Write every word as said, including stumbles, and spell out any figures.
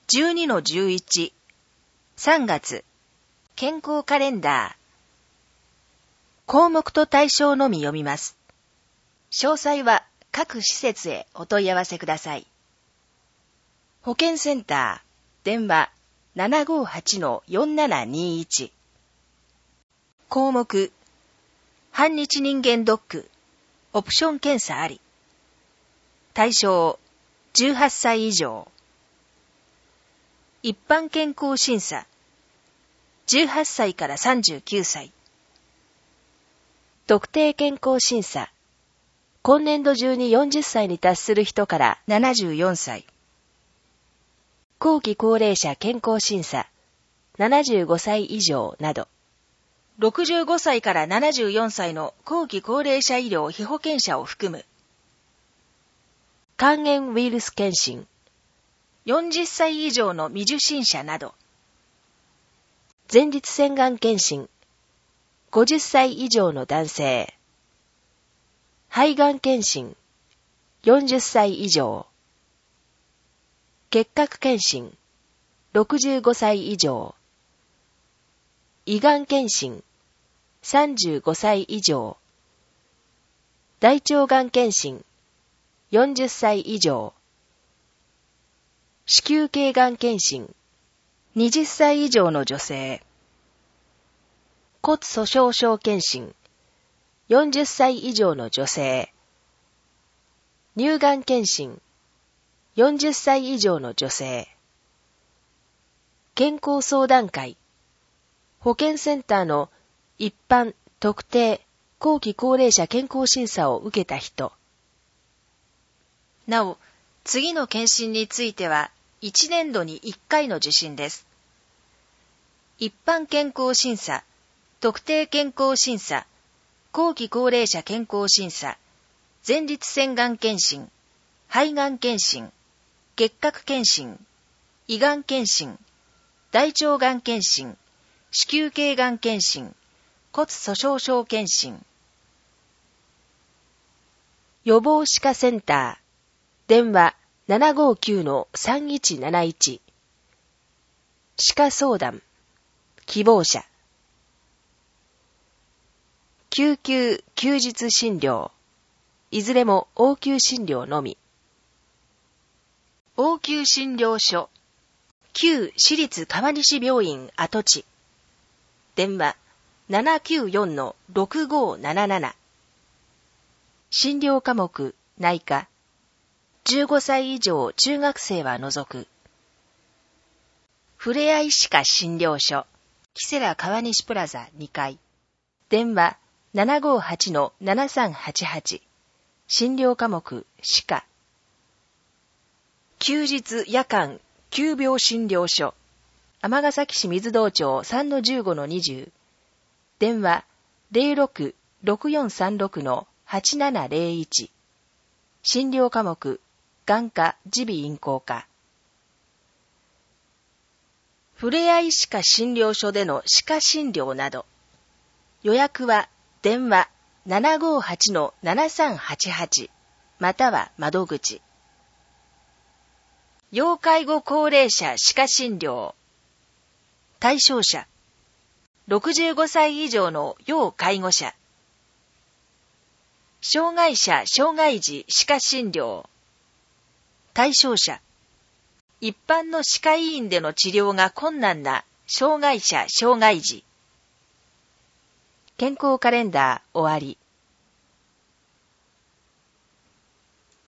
じゅうにのじゅういち、さんがつ、健康カレンダー。項目と対象のみ読みます。詳細は各施設へお問い合わせください。保健センター、電話 ななごはちのよんななにいち。項目、半日人間ドック、オプション検査あり。対象、じゅうはっさい以上。一般健康審査、じゅうはっさいからさんじゅうきゅうさい。特定健康審査、今年度中によんじゅっさいに達する人からななじゅうよんさい。後期高齢者健康審査、ななじゅうごさい以上など。ろくじゅうごさいからななじゅうよんさいの後期高齢者医療被保険者を含む。肝炎ウイルス検診、よんじゅっさい以上の未受診者など。前立腺がん検診、ごじゅっさい以上の男性。肺がん検診、よんじゅっさい以上。結核検診、ろくじゅうごさい以上。胃がん検診、さんじゅうごさい以上。大腸がん検診、よんじゅっさい以上。子宮頸がん検診、はたち以上の女性。骨粗鬆症検診、よんじゅっさい以上の女性。乳がん検診、よんじゅっさい以上の女性。健康相談会、保健センターの一般、特定、後期高齢者健康審査を受けた人。なお、次の検診についてはいちねんどにいっかいの受診です。一般健康審査、特定健康審査、後期高齢者健康審査、前立腺がん検診、肺がん検診、結核検診、胃がん検診、大腸がん検診、子宮頸がん検診、骨粗鬆症検診。予防歯科センター、電話 ななごきゅうのさんいちなないち。歯科相談、希望者。救急休日診療、いずれも応急診療のみ。応急診療所、旧私立川西病院跡地。電話 ななきゅうよんのろくごなななな。診療科目、内科。じゅうごさい以上中学生は除く。ふれあい歯科診療所、キセラ川西プラザにかい。電話 ななごはちのななさんはちはち。診療科目、歯科。休日夜間急病診療所、尼崎市水道町 さんのじゅうごのにじゅう。電話 ゼロろく ろくよんさんろくのはちななゼロいち。診療科目、眼科、耳鼻咽喉科。ふれあい歯科診療所での歯科診療など。予約は電話 ななごはちのななさんはちはち または窓口。要介護高齢者歯科診療。対象者、ろくじゅうごさい以上の要介護者。障害者障害児歯科診療。対象者、一般の歯科医院での治療が困難な障害者障害児。健康カレンダー終わり。